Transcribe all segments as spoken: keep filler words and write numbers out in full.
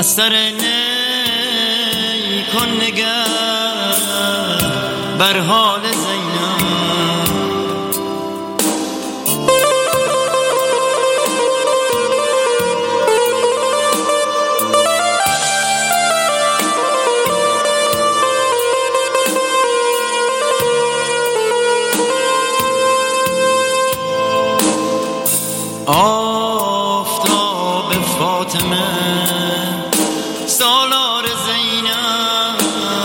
از سر نی کن نگه بر حال زینب. آفتاب فاطمه سالار زینب،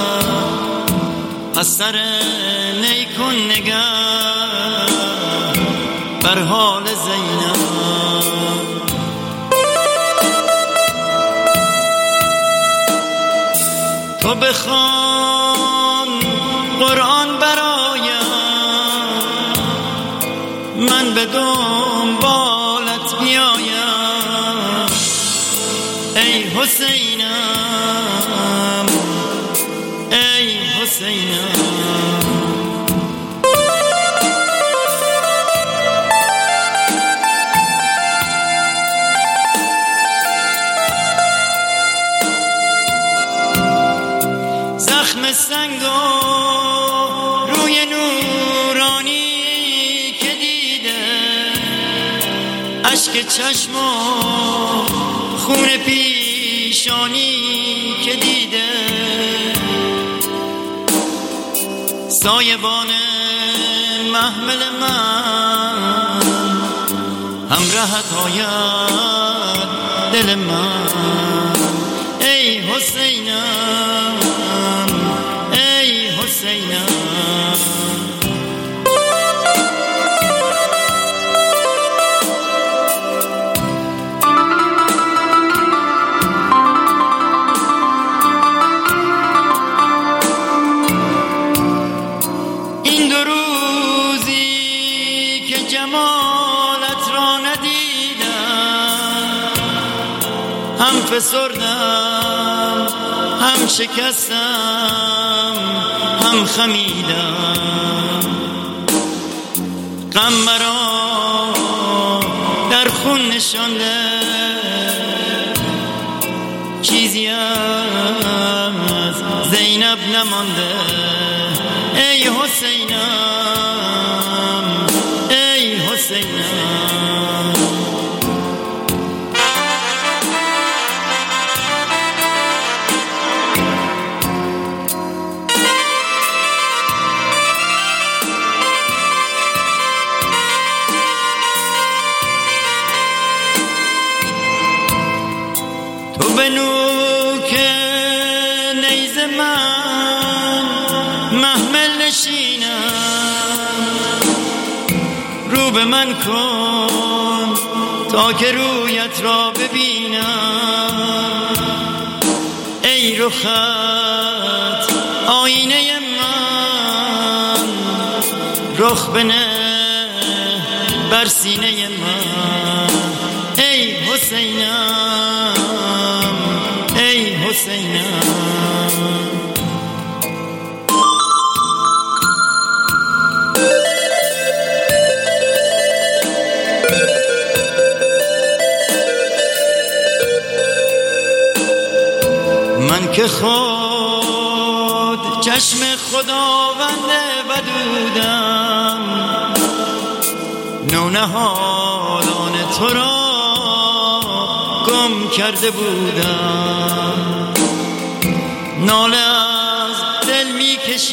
از سر نی کن نگه بر حال زینب. تو بخوان قرآن برایم، من به دنبالت بیایم. ای حسینم ای حسینم. زخم سنگ و روی نورانی که دیده، اشک چشم و خون پیشانی که دیده، سایبان محمل من همراهت آید دل من. ای حسینم ای حسینم. این دو روزی که جمالت را ندیدم، هم فسردم هم شکستم هم خمیدم. غم مرا در خون نشانده، چیزی از زینب نمانده. ای حسینم ای حسینم. تو به نوک نیز من محمل نشینم، رو به من کن تا که رویت را ببینم. ای رخت آینه من، رخ بنه بر سینه من. ای حسینم ای حسینم. من که خود چشم خداوند بدودم، نونهالان تو را گم کرده بودم. ناله از دل می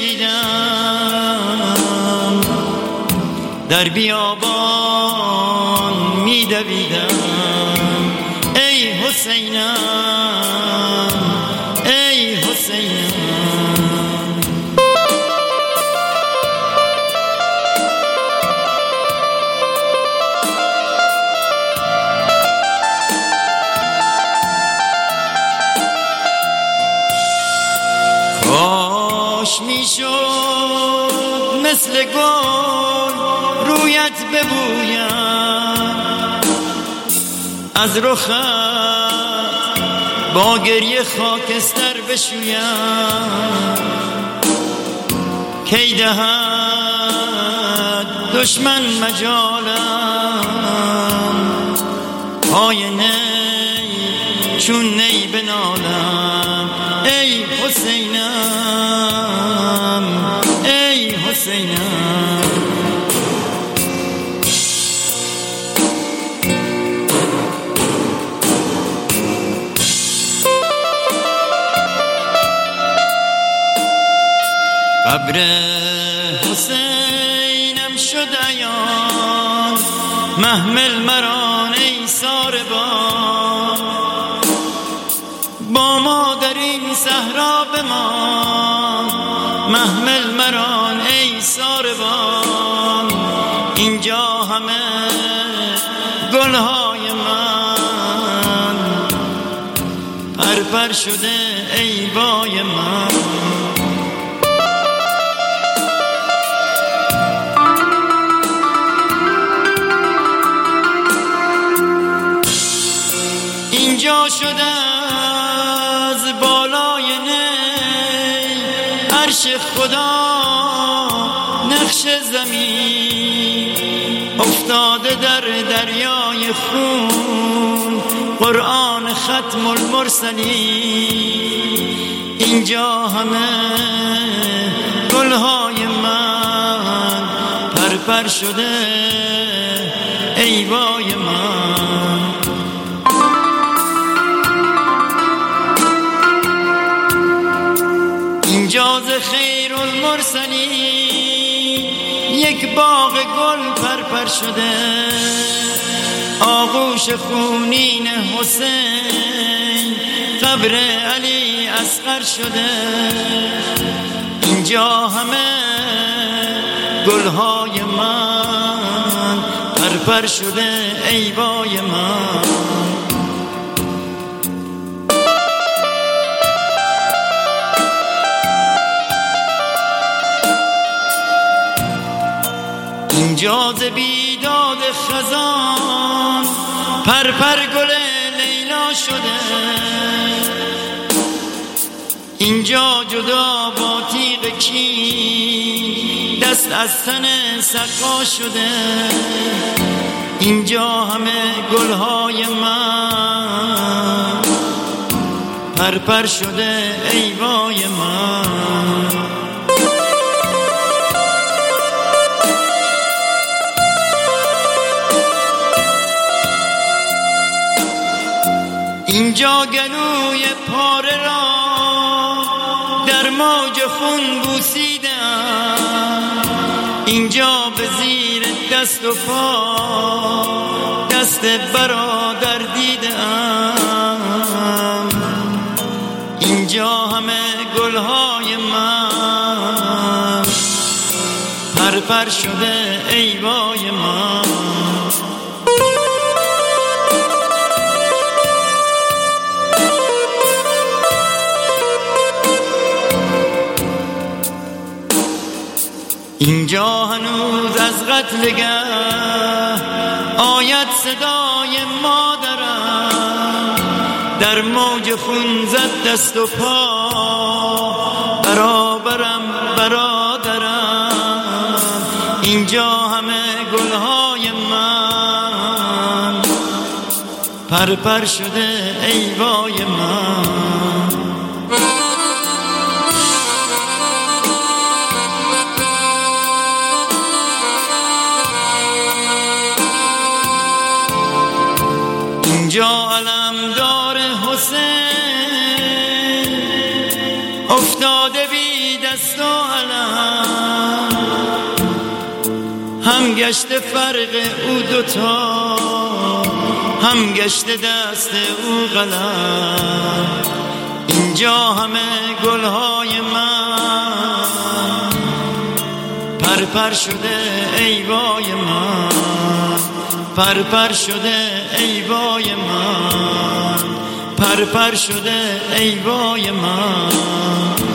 کشیدم، در بیابان می دویدم. ای حسینم ای حسینم. کاش میشد مثل گل رویت ببویم، از رخت با گریه خاکستر بشویم. کی دهد دشمن مجالم، پای نی چون نی بنالم ای حسینم ای حسینم. قبر حسینم شد عیان محمل مران ای ساربان، با ما در این صحرا بمان محمل مران ای ساربان. اینجا همه گلهای من پرپر شده ای وای من. اینجا شده از بالای نی عرش خدا نقش زمین، افتاده در دریای خون قرآن ختم المرسلین. اینجا همه گلهای من پرپر شده ای وای من. اینجا ز خیر المرسلین یک باغ گل پرپر شده، آغوش خونین حسین قبر علی اصغر شده. اینجا همه گلهای من پرپر شده ای وای من. اینجا ز بیداد خزان پرپر گل لیلا شده، اینجا جدا با تیغ کی دست از تن سقا شده. اینجا همه گلهای من پرپر شده ای وای من. اینجا گلوی پاره را در موج خون بوسیدم، اینجا به زیر دست و پا دست برادر دیدم. اینجا همه گلهای من پرپر شده ای وای من. اینجا هنوز از قتلگه آید صدای مادرم، در موج خون زد دست و پا برابرم برادرم. اینجا همه گلهای من پرپر شده ای وای من. اینجا علمدار حسین افتاده بی دست و علم، هم گشته فرق او دوتا هم گشته دست او قلم. اینجا همه گلهای من پرپر شده ای وای من. پرپر شده ای وای من، پرپر شده ای وای من.